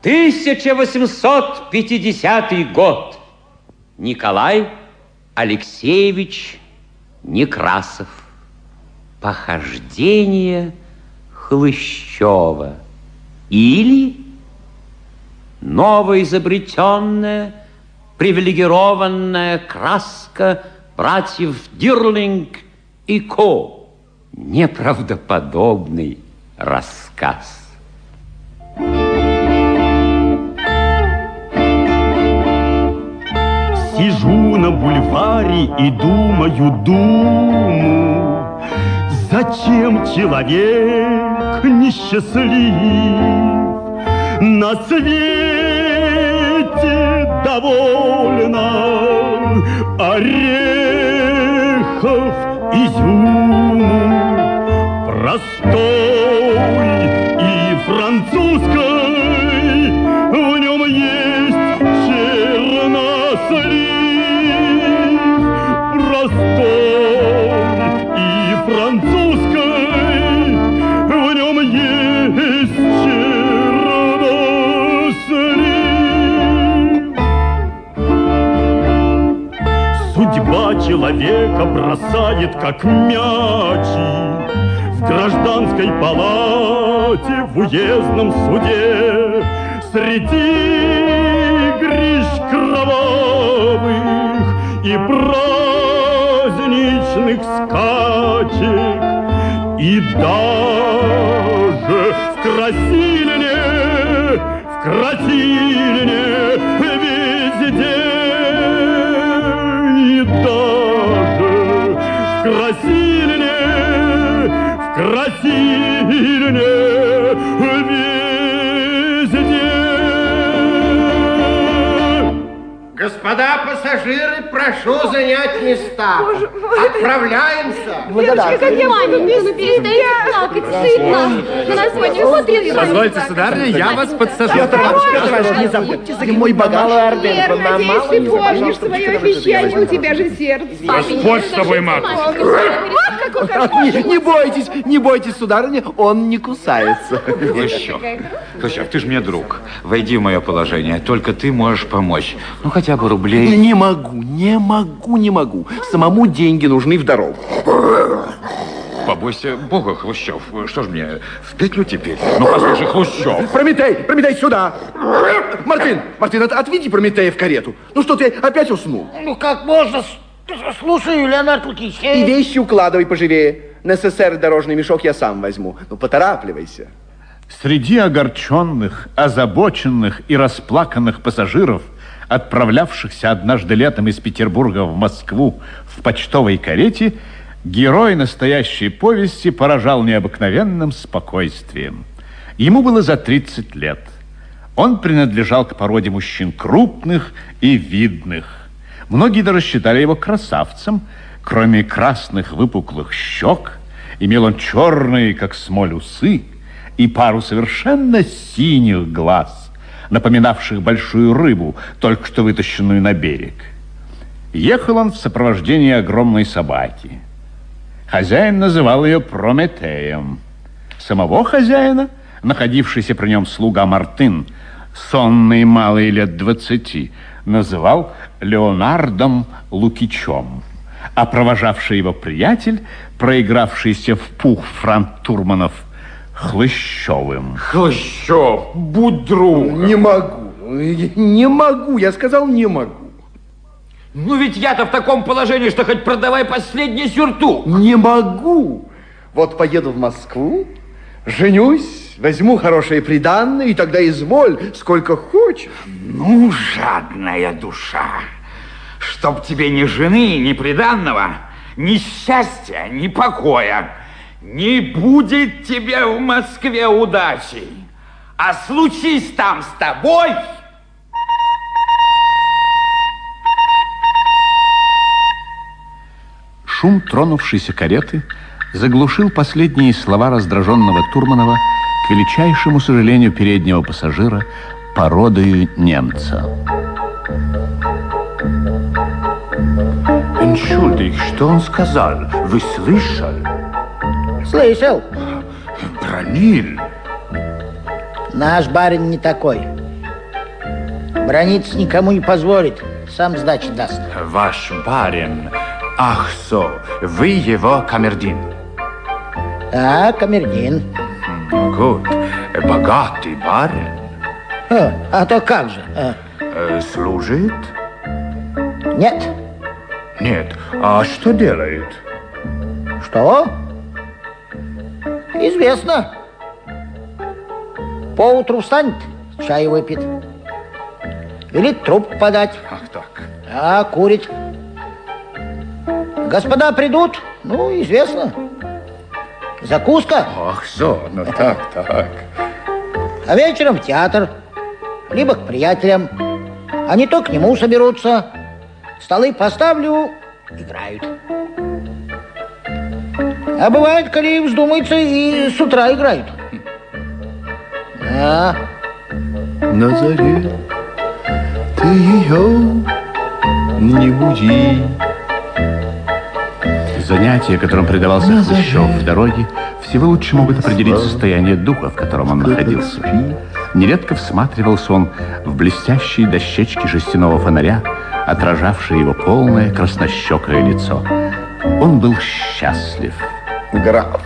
1850 год. Николай Алексеевич Некрасов. Похождение Хлыщева. Или новоизобретенная привилегированная краска братьев Дирлинг и Ко. Неправдоподобный рассказ. Сижу на бульваре и думаю, зачем человек несчастлив? На свете довольно орехов, изюму, простой и французской, в нем есть чернослив. Простой и французской, в нем есть чернослив. Судьба человека бросает, как мячи, в гражданской палате, в уездном суде, среди гриж кровавых и праздничных скачек, и даже в Красильне везде, и даже в Красильне везде. Господа пассажиры, прошу занять места. Отправляемся. Девочка, как я маменька, перестаете плакать, стыдно. На нас сегодня смотрели. Позвольте, сударыня, я вас подсажу. Петр Иванович, не забудьте за мой багаж. Вера, надеюсь, ты помнишь свое обещание, у тебя же сердце. Господь с тобой, матушка. Не бойтесь, сударыня, он не кусается. Хлыщев, ты же мне друг. Войди в мое положение. Только ты можешь помочь. Ну, хотя бы рублей. Не могу. Самому деньги нужны в дорогу. Побойся Бога, Хлыщев. Что ж мне, в петлю теперь? Ну, послушай, Хлыщев. Прометей, сюда. Мартин, отведи Прометея в карету. Ну что ты, опять уснул? Ну, как можно? Слушаю, Леонард Лукич. И вещи укладывай поживее. На СССР дорожный мешок я сам возьму. Ну, поторапливайся. Среди огорченных, озабоченных и расплаканных пассажиров, отправлявшихся однажды летом из Петербурга в Москву в почтовой карете, герой настоящей повести поражал необыкновенным спокойствием. Ему было за 30 лет. Он принадлежал к породе мужчин крупных и видных. Многие даже считали его красавцем. Кроме красных выпуклых щек, имел он черные, как смоль, усы и пару совершенно синих глаз, напоминавших большую рыбу, только что вытащенную на берег. Ехал он в сопровождении огромной собаки. Хозяин называл ее Прометеем. Самого хозяина, находившийся при нем слуга Мартын, сонный малый лет 20, называл Леонардом Лукичем, а провожавший его приятель, проигравшийся в пух франт Турманов, Хлыщевым. Хлыщев, будь другом. Не могу, я сказал, не могу. Ну ведь я-то в таком положении, что хоть продавай последний сюртук. Не могу. Вот поеду в Москву, женюсь, возьму хорошее приданное, и тогда изволь, сколько хочешь. Ну, жадная душа, чтоб тебе ни жены, ни приданного, ни счастья, ни покоя. Не будет тебе в Москве удачи, а случись там с тобой... Шум тронувшейся кареты заглушил последние слова раздраженного Турманова к величайшему сожалению переднего пассажира породою немца. Entschuldig, что он сказал? Вы слышали? Слышал. Брониль. Наш барин не такой. Браниться никому не позволит. Сам сдачи даст. Ваш барин. Ах, вы его камердин. Да, камердин. Гуд. Богатый барин. А то как же? Служит? Нет. Нет. А что делает? Что? Известно. Поутру встанет, чай выпьет. Велит трубку подать. Ах так. А курит. Господа придут, ну, известно. Закуска. Ах, ну так. А вечером в театр. Либо к приятелям. А не то к нему соберутся. Столы поставлю, играют. А бывает, коли вздумается, и с утра играют. Да. На заре ты ее не буди. Занятия, которым предавался Хлыщев в дороге, всего лучше могут определить состояние духа, в котором он находился. Нередко всматривался он в блестящие дощечки жестяного фонаря, отражавшие его полное краснощекое лицо. Он был счастлив. Граф.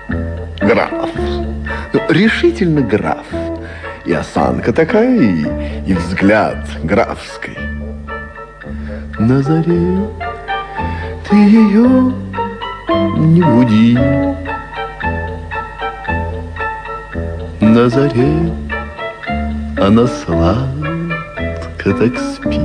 Решительно граф. И осанка такая, и взгляд графский. На заре ты ее не буди. На заре она сладко так спит.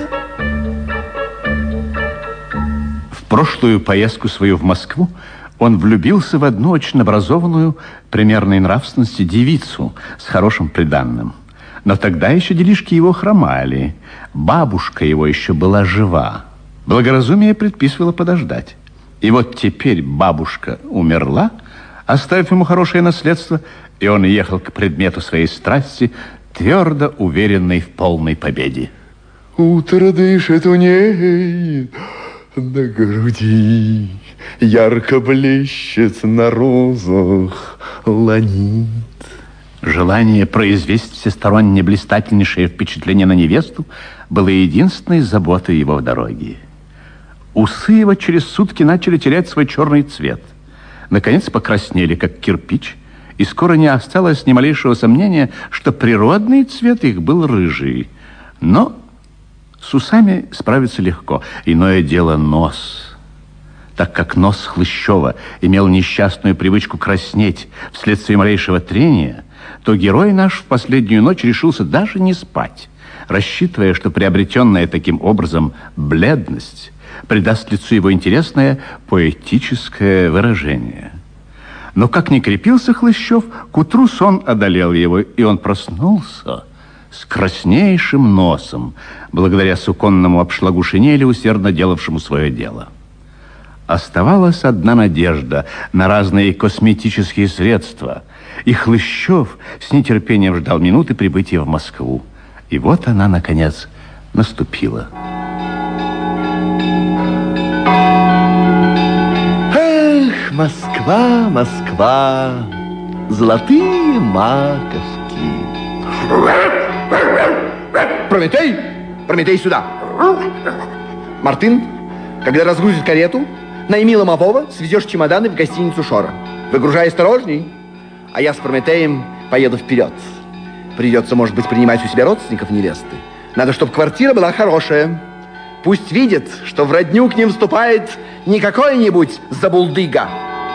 В прошлую поездку свою в Москву он влюбился в одну очень образованную, примерной нравственности девицу с хорошим приданным. Но тогда еще делишки его хромали. Бабушка его еще была жива. Благоразумие предписывало подождать. И вот теперь бабушка умерла, оставив ему хорошее наследство, и он ехал к предмету своей страсти, твердо уверенный в полной победе. Утро дышит у ней на груди, ярко блещет на розах ланит. Желание произвести всесторонне блистательнейшее впечатление на невесту было единственной заботой его в дороге. Усы его через сутки начали терять свой черный цвет. Наконец покраснели, как кирпич, и скоро не осталось ни малейшего сомнения, что природный цвет их был рыжий. Но с усами справиться легко. Иное дело нос. Так как нос Хлыщева имел несчастную привычку краснеть вследствие малейшего трения, то герой наш в последнюю ночь решился даже не спать, рассчитывая, что приобретенная таким образом бледность придаст лицу его интересное поэтическое выражение. Но как ни крепился Хлыщев, к утру сон одолел его, и он проснулся с краснейшим носом, благодаря суконному обшлагу шинели, усердно делавшему свое дело. Оставалась одна надежда на разные косметические средства, и Хлыщев с нетерпением ждал минуты прибытия в Москву. И вот она, наконец, наступила. Эх, Москва, Москва, золотые маковки. Прометей, сюда. Мартын, когда разгрузит карету, найми ломового, свезешь чемоданы в гостиницу Шора. Выгружай осторожней, а я с Прометеем поеду вперед. Придется, может быть, принимать у себя родственников невесты. Надо, чтобы квартира была хорошая. Пусть видит, что в родню к ним вступает не какой-нибудь забулдыга.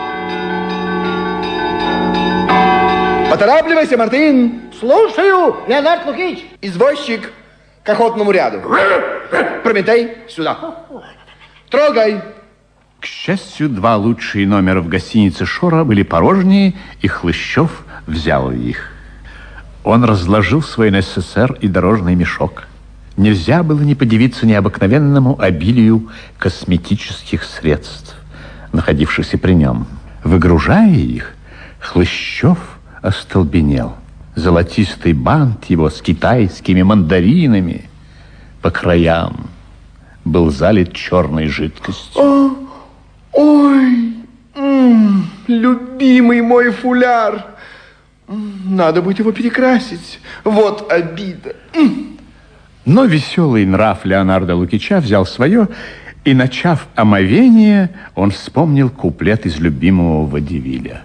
Поторапливайся, Мартын. Слушаю, Леонард Лукич. Извозчик к охотному ряду. Прометей, сюда. Трогай. К счастью, два лучшие номера в гостинице Шора были порожние, и Хлыщев взял их. Он разложил свой НССР и дорожный мешок. Нельзя было не подивиться необыкновенному обилию косметических средств, находившихся при нем. Выгружая их, Хлыщев остолбенел. Золотистый бант его с китайскими мандаринами по краям был залит черной жидкостью. Ой, любимый мой фуляр. Надо будет его перекрасить. Вот обида. Но веселый нрав Леонардо Лукича взял свое, и, начав омовение, он вспомнил куплет из любимого водевиля.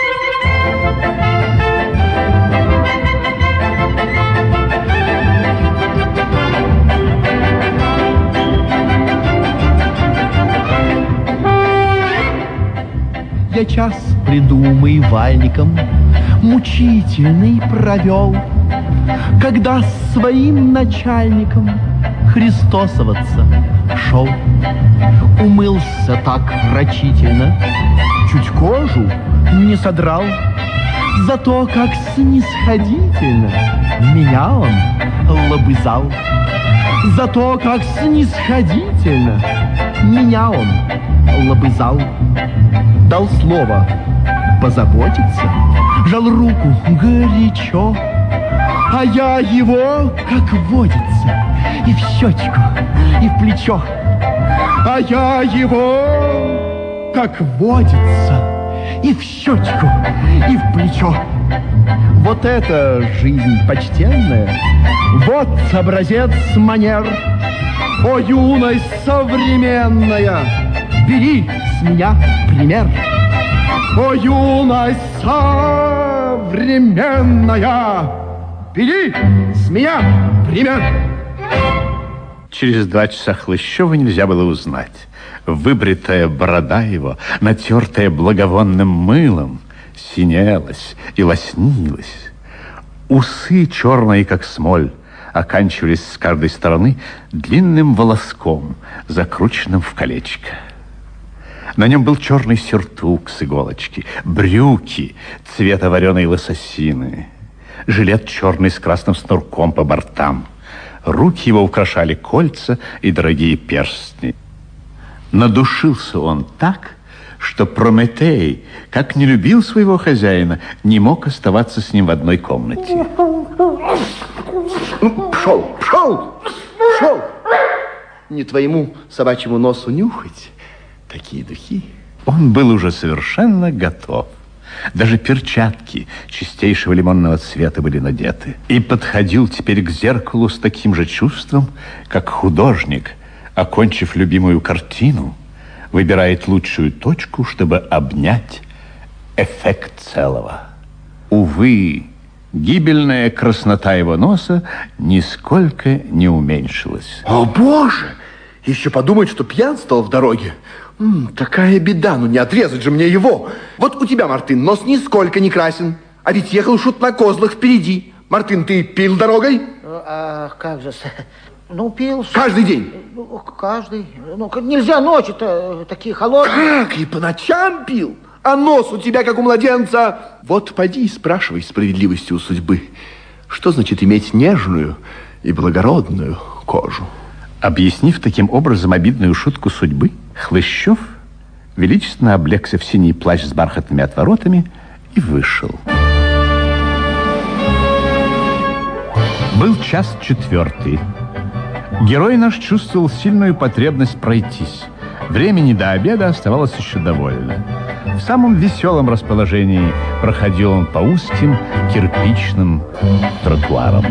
Я час придумывальником мучительный провел, когда с своим начальником христосоваться шел. Умылся так рачительно, чуть кожу не содрал, зато как снисходительно меня он лобызал. Зато как снисходительно меня он лобызал. Дал слово позаботиться, жал руку горячо, а я его, как водится, и в щечку, и в плечо. А я его, как водится, и в щечку, и в плечо. Вот это жизнь почтенная, вот образец манер. О, юность современная, бери с меня пример. О, юность современная, бери с меня пример. Через 2 часа Хлыщева нельзя было узнать. Выбритая борода его, натертая благовонным мылом, синелась и лоснилась. Усы, черные, как смоль, оканчивались с каждой стороны длинным волоском, закрученным в колечко. На нем был черный сюртук с иголочки, брюки цвета вареной лососины, жилет черный с красным снурком по бортам. Руки его украшали кольца и дорогие перстни. Надушился он так, что Прометей, как не любил своего хозяина, не мог оставаться с ним в одной комнате. Пшел! Не твоему собачьему носу нюхать такие духи. Он был уже совершенно готов. Даже перчатки чистейшего лимонного цвета были надеты. И подходил теперь к зеркалу с таким же чувством, как художник, окончив любимую картину, выбирает лучшую точку, чтобы обнять эффект целого. Увы, гибельная краснота его носа нисколько не уменьшилась. О, Боже! Еще подумать, что пьянствовал в дороге. Такая беда, ну не отрезать же мне его. Вот у тебя, Мартын, нос нисколько не красен. А ведь ехал шут на козлах впереди. Мартын, ты пил дорогой? А как же? Ну, пил. Каждый день? Каждый. Ну, нельзя ночи-то такие холодные. Как? И по ночам пил? А нос у тебя, как у младенца. Вот поди и спрашивай справедливости у судьбы. Что значит иметь нежную и благородную кожу? Объяснив таким образом обидную шутку судьбы, Хлыщев величественно облегся в синий плащ с бархатными отворотами и вышел. Был 1:04. Герой наш чувствовал сильную потребность пройтись. Времени до обеда оставалось еще довольно. В самом веселом расположении проходил он по узким кирпичным тротуарам.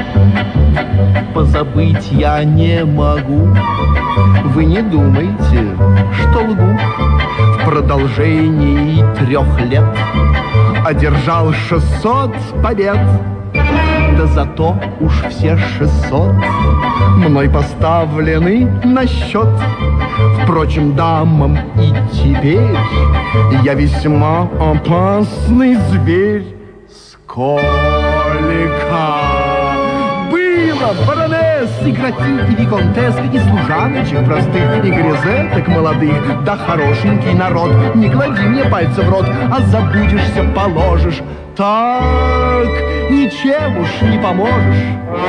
Позабыть я не могу, вы не думайте, что лгу. В продолжении 3 лет одержал 600 побед. Да зато уж все 600 мной поставлены на счет. Впрочем, дамам и теперь я весьма опасный зверь. Сколько было баронесс и графинь, и виконтесс, и служаночек простых, и грезеток молодых, да хорошенький народ, не клади мне пальца в рот, а забудешься, положишь. Так ничем уж не поможешь.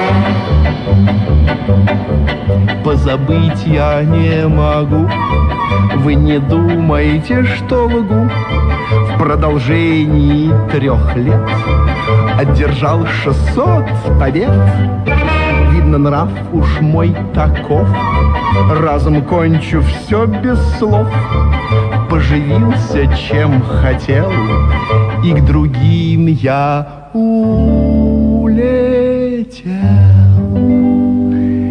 Позабыть я не могу, вы не думаете, что лгу. В продолжении 3 лет одержал 600 побед. Видно, нрав уж мой таков, разом кончу все без слов. Поживился, чем хотел, и к другим я улетел.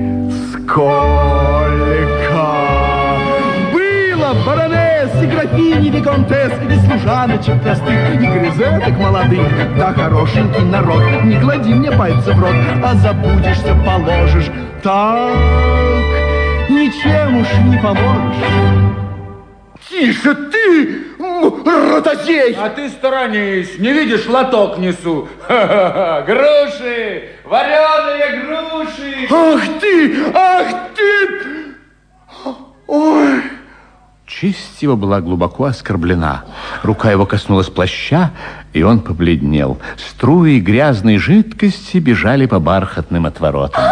Николька. Было баронесс и графини, виконтесс, и служаночек простых, и грезеток молодых. Да хорошенький народ, не клади мне пальцы в рот, а забудешься, положишь. Так, ничем уж не поможешь. Тише ты, ротозей! А ты сторонись, не видишь, лоток несу. Груши, вареные груши. Ах ты, ах ты! Ой! Честь его была глубоко оскорблена. Рука его коснулась плаща, и он побледнел. Струи грязной жидкости бежали по бархатным отворотам.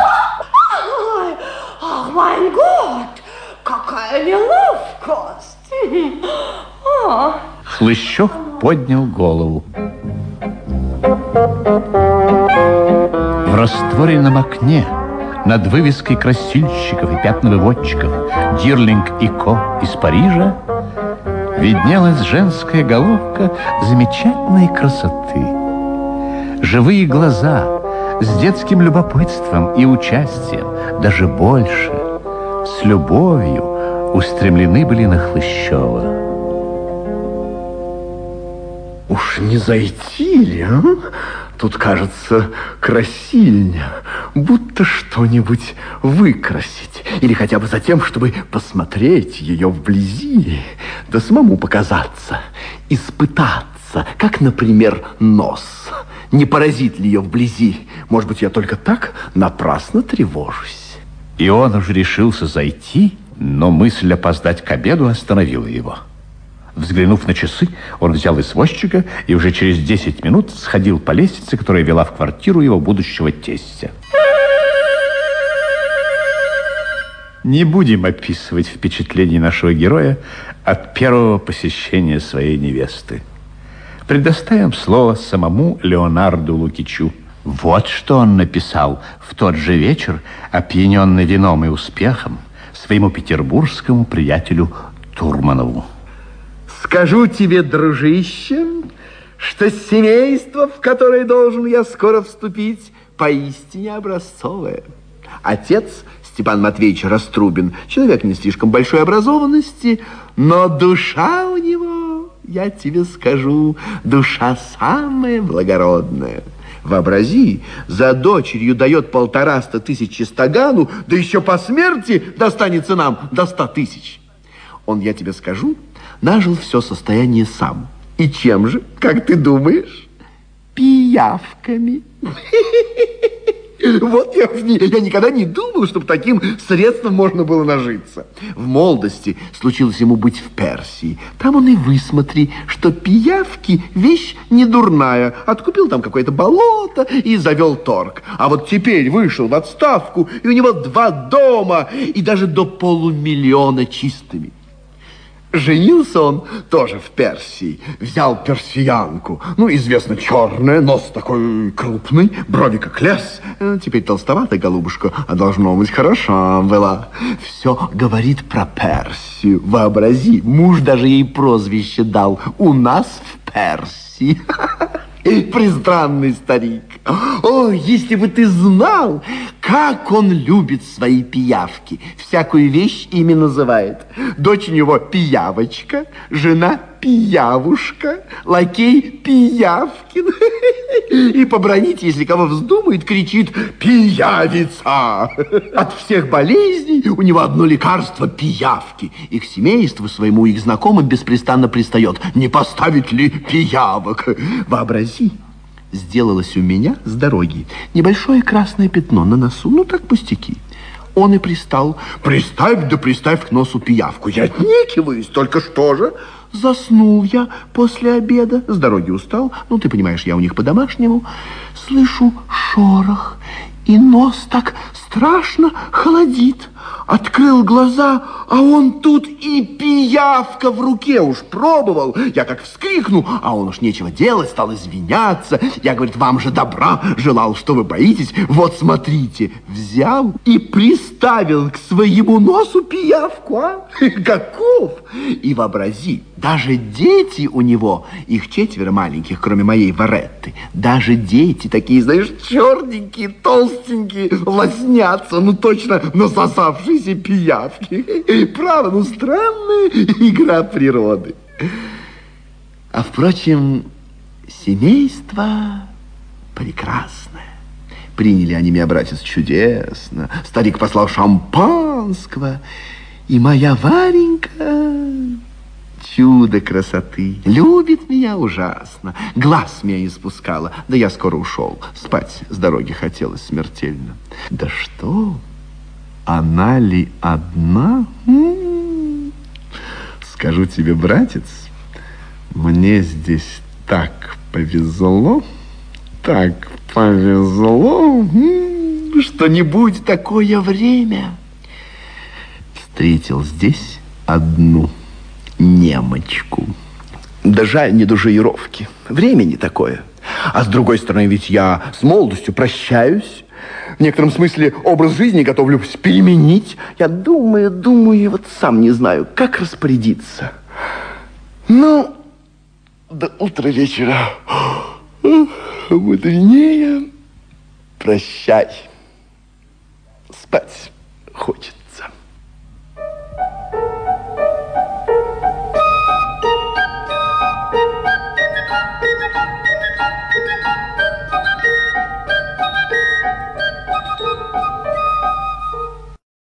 Ах, майн год, какая неловкость. Хлыщев поднял голову. В растворенном окне над вывеской красильщиков и пятновыводчиков «Дирлинг и Ко» из Парижа виднелась женская головка замечательной красоты. Живые глаза с детским любопытством и участием, даже больше, с любовью устремлены были на Хлыщева. Уж не зайти ли, а? Тут, кажется, красильня, будто что-нибудь выкрасить. Или хотя бы за тем, чтобы посмотреть ее вблизи, да самому показаться, испытаться, как, например, нос. Не поразит ли ее вблизи? Может быть, я только так напрасно тревожусь. И он уже решился зайти, но мысль опоздать к обеду остановила его. Взглянув на часы, он взял извозчика и уже через 10 минут сходил по лестнице, которая вела в квартиру его будущего тестя. Не будем описывать впечатление нашего героя от первого посещения своей невесты. Предоставим слово самому Леонарду Лукичу. Вот что он написал в тот же вечер, опьяненный вином и успехом, своему петербургскому приятелю Турманову. Скажу тебе, дружище, что семейство, в которое должен я скоро вступить, поистине образцовое. Отец Степан Матвеевич Раструбин, человек не слишком большой образованности, но душа у него, я тебе скажу, душа самая благородная. Вообрази, за дочерью дает 150 000 чистогану, да еще по смерти достанется нам до 100 000. Он, я тебе скажу, нажил все состояние сам. И чем же, как ты думаешь? Пиявками. Вот я никогда не думал, чтобы таким средством можно было нажиться. В молодости случилось ему быть в Персии. Там он и высмотри, что пиявки вещь не дурная. Откупил там какое-то болото и завел торг. А вот теперь вышел в отставку, и у него 2 дома, и даже до 500 000 чистыми. Женился он тоже в Персии. Взял персиянку. Ну, известно, черная, нос такой крупный, брови как лес. Теперь толстовата, голубушка, а должно быть хороша была. Все говорит про Персию. Вообрази, муж даже ей прозвище дал. У нас в Персии. Пристранный старик. О, если бы ты знал, как он любит свои пиявки. Всякую вещь ими называет. Дочь у него пиявочка, жена пиявушка, лакей Пиявкин. И побранить, если кого вздумает, кричит «Пиявица!». От всех болезней у него одно лекарство – пиявки. И к семейству своему, и к знакомым беспрестанно пристает: не поставить ли пиявок? Вообрази, сделалось у меня с дороги небольшое красное пятно на носу, ну так пустяки. Он и пристал. Приставь, да приставь к носу пиявку. Я отнекиваюсь, только что же? Заснул я после обеда, с дороги устал. Ну, ты понимаешь, я у них по-домашнему. Слышу шорох, и нос так страшно холодит. Открыл глаза, а он тут и пиявка в руке уж пробовал. Я как вскрикну, а он уж нечего делать, стал извиняться. Я, говорит, вам же добра желал, что вы боитесь. Вот смотрите, взял и приставил к своему носу пиявку, а? Каков? И вообрази, даже дети у него, их 4 маленьких, кроме моей Варетты, даже дети такие, знаешь, черненькие, толстенькие, лоснятся, ну точно насосавшиеся пиявки. Право, ну странная игра природы. А впрочем, семейство прекрасное. Приняли они меня, братец, чудесно. Старик послал шампанского, и моя Варенька чудо красоты. Любит меня ужасно. Глаз меня не спускала. Да я скоро ушел. Спать с дороги хотелось смертельно. Да что? Она ли одна? Скажу тебе, братец, мне здесь так повезло, что не будь такое время. Встретил здесь одну немочку. Да жаль, не до жировки. Время не такое. А с другой стороны, ведь я с молодостью прощаюсь. В некотором смысле образ жизни готовлюсь переменить. Я думаю, и вот сам не знаю, как распорядиться. Ну, до утра вечера мудренее. Прощай. Спать хочется.